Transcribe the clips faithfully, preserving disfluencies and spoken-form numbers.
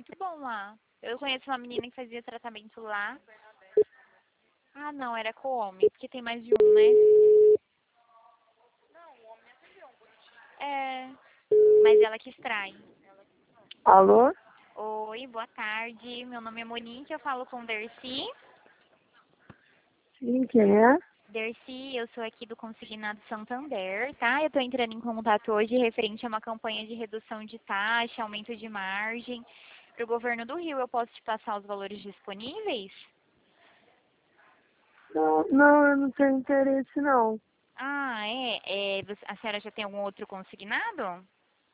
muito bom lá. Eu conheço uma menina que fazia tratamento lá. Ah, não, era com homem, porque tem mais de um, né? É, mas ela que extrai. Alô? Oi, boa tarde. Meu nome é Monique, eu falo com Dercy. Sim, quem é? Dercy, eu sou aqui do Consignado Santander, tá? Eu tô entrando em contato hoje referente a uma campanha de redução de taxa, aumento de margem. Para o governo do Rio, eu posso te passar os valores disponíveis? Não, não, eu não tenho interesse, não. Ah, é? É, você- a senhora já tem algum outro consignado?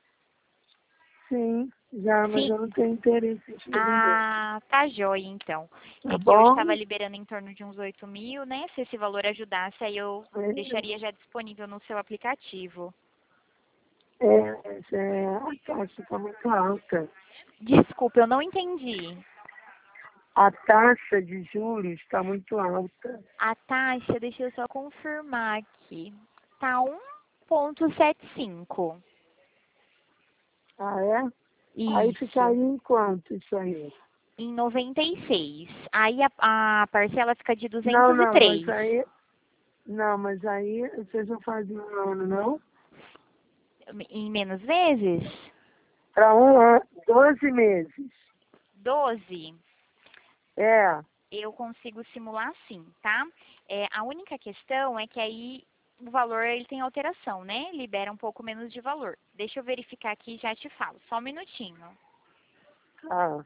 Sim, já, mas Sim. eu não tenho interesse de vender. Ah, tá jóia, então. Tá É que hoje estava bom? liberando em torno de uns oito mil, né? Se esse valor ajudasse, aí eu deixaria já disponível no seu aplicativo. É, é, é, a taxa está muito alta. Desculpa, eu não entendi. A taxa de juros está muito alta. A taxa, deixa eu só confirmar aqui. Tá um vírgula setenta e cinco. Ah, é? Aí Isso. ficaria em quanto isso aí? Em noventa e seis. Aí a, a parcela fica de Não, duzentos e não, mas três. aí... Não, mas aí vocês não fazem um ano, não? Em menos vezes? Para um ano, doze meses. doze. É. Eu consigo simular sim, tá? É, a única questão é que aí o valor ele tem alteração, né? Libera um pouco menos de valor. Deixa eu verificar aqui e já te falo. Só um minutinho. Ah.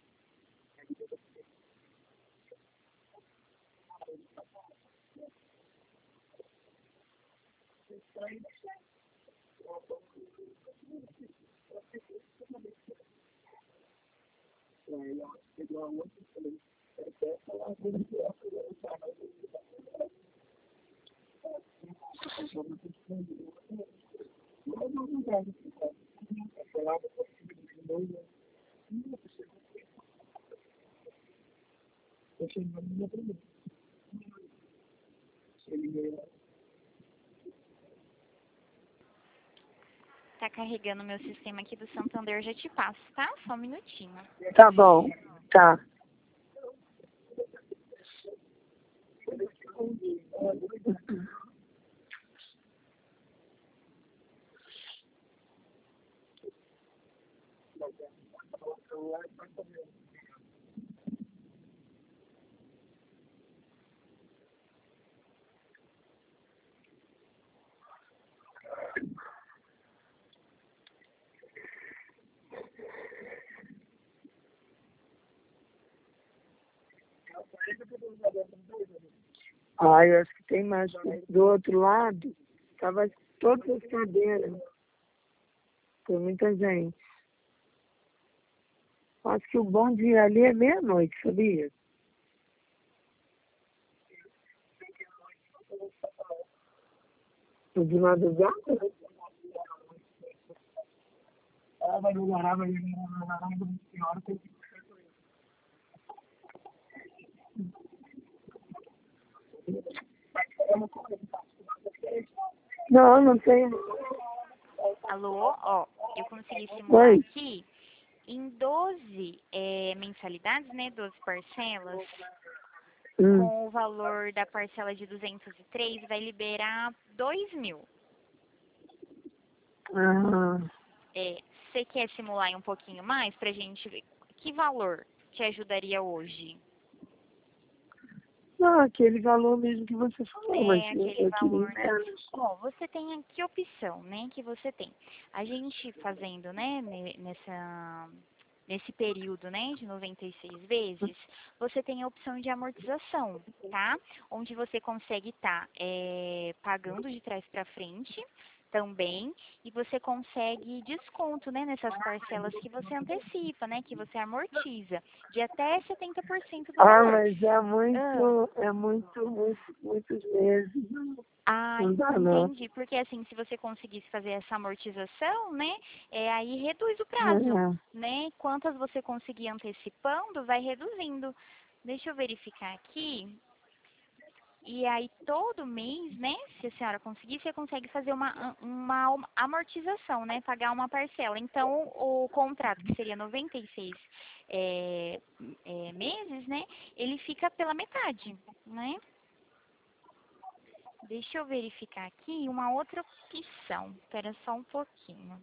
Tá carregando o meu sistema aqui do Santander, já te passo, tá? Só um minutinho. Tá bom, tá. Ah, eu acho que tem mais. Do outro lado, tava todas as cadeiras. Tem muita gente. Acho que o bom dia ali é meia-noite, sabia? O de madrugada? Ah, vai melhorar, vai melhorar, Não, não tem. Alô? Ó, eu consegui simular Oi? aqui em doze é, mensalidades, né? doze parcelas. Hum. Com o valor da parcela de duzentos e três, vai liberar dois mil. Ah, É, você quer simular um pouquinho mais pra gente ver que valor te ajudaria hoje? não, aquele valor mesmo que você falou, mas É eu, aquele eu queria valor, né? menos. Bom, você tem aqui opção, né? Que você tem. A gente fazendo, né? ne- Nessa, nesse período, né? De noventa e seis vezes, você tem a opção de amortização, tá? Onde você consegue estar pagando de trás para frente também, e você consegue desconto, né, nessas parcelas que você antecipa, né, que você amortiza, de até setenta por cento do Ah, valor. mas é Ah, muito, é muito, muito, muitos meses. ah, Não dá, não. entendi, porque assim, se você conseguisse fazer essa amortização, né, é, aí reduz o prazo, É. né, quantas você conseguir antecipando, vai reduzindo. Deixa eu verificar aqui. E aí, todo mês, né, se a senhora conseguir, você consegue fazer uma, uma amortização, né, pagar uma parcela. Então, o contrato, que seria noventa e seis é, é, meses, né, ele fica pela metade, né? Deixa eu verificar aqui uma outra opção. Espera só um pouquinho.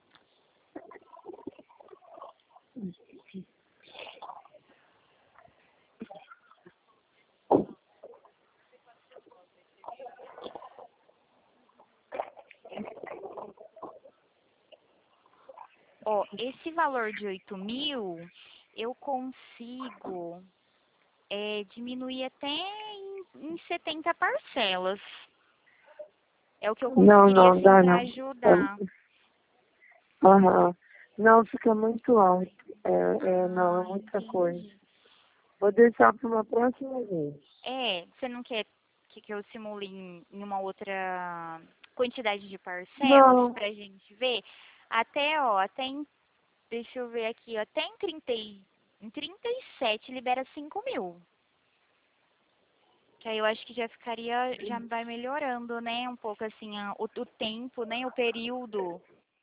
Ó, esse valor de oito mil, eu consigo é, diminuir até em, em setenta parcelas. É o que eu Não, conseguiria, não, assim, dá para não. ajudar. Aham. Não, fica muito alto. É, é, não, é Ah, muita coisa. entendi. Vou deixar para uma próxima vez. É, você não quer que, que eu simule em, em uma outra quantidade de parcelas Não, pra gente ver? Até, ó, até em, deixa eu ver aqui, ó, até em trinta e- em trinta e sete libera cinco mil. Que aí eu acho que já ficaria, já vai melhorando, né, um pouco assim, a- o, o tempo, né, o período.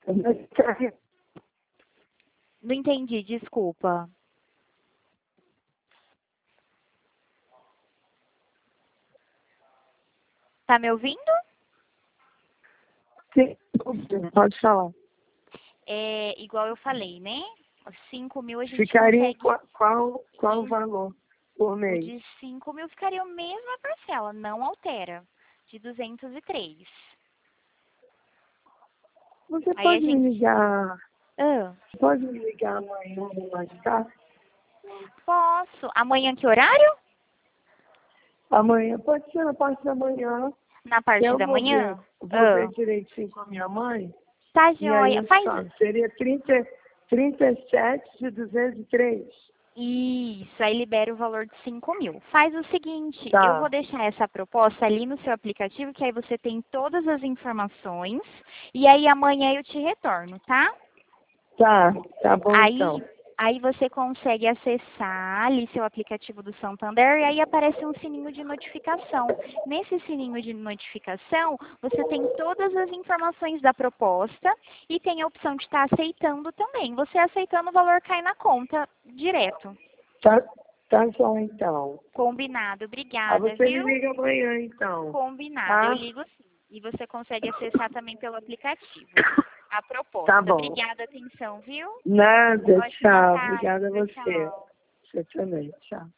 Não entendi, desculpa. Tá me ouvindo? sim, pode falar. É, igual eu falei, né? Os cinco mil a gente Ficaria em consegue. qual, qual, qual o em- valor por O mês? de cinco mil ficaria a mesma parcela, não altera. De duzentos e três. Você Aí a pode me gente. ligar, Ah, pode me ligar amanhã ou mais tarde? posso. Amanhã que horário? Amanhã, pode ser na parte da manhã, Na que parte eu da vou ver, manhã? vou ver Ah, direitinho com a minha mãe, tá e aí joia. eu te Faz. falo. Seria trinta, trinta e sete de duzentos e três. Isso, aí libera o valor de cinco mil. Faz o seguinte, eu Tá, vou deixar essa proposta ali no seu aplicativo, que aí você tem todas as informações, e aí amanhã eu te retorno, tá? tá, tá bom então. Aí, aí você consegue acessar ali seu aplicativo do Santander e aí aparece um sininho de notificação. Nesse sininho de notificação, você tem todas as informações da proposta e tem a opção de estar aceitando também. Você aceitando, o valor cai na conta direto. Tá, tá bom então. Combinado. Aí Obrigada, você me viu? liga amanhã então, Combinado. Eu tá? ligo sim. E você consegue acessar também pelo aplicativo. A Tá proposta. bom. Obrigada, atenção, viu? Nada, Ótima tchau. tarde. Obrigada a Tchau, você. tchau. Você também, tchau.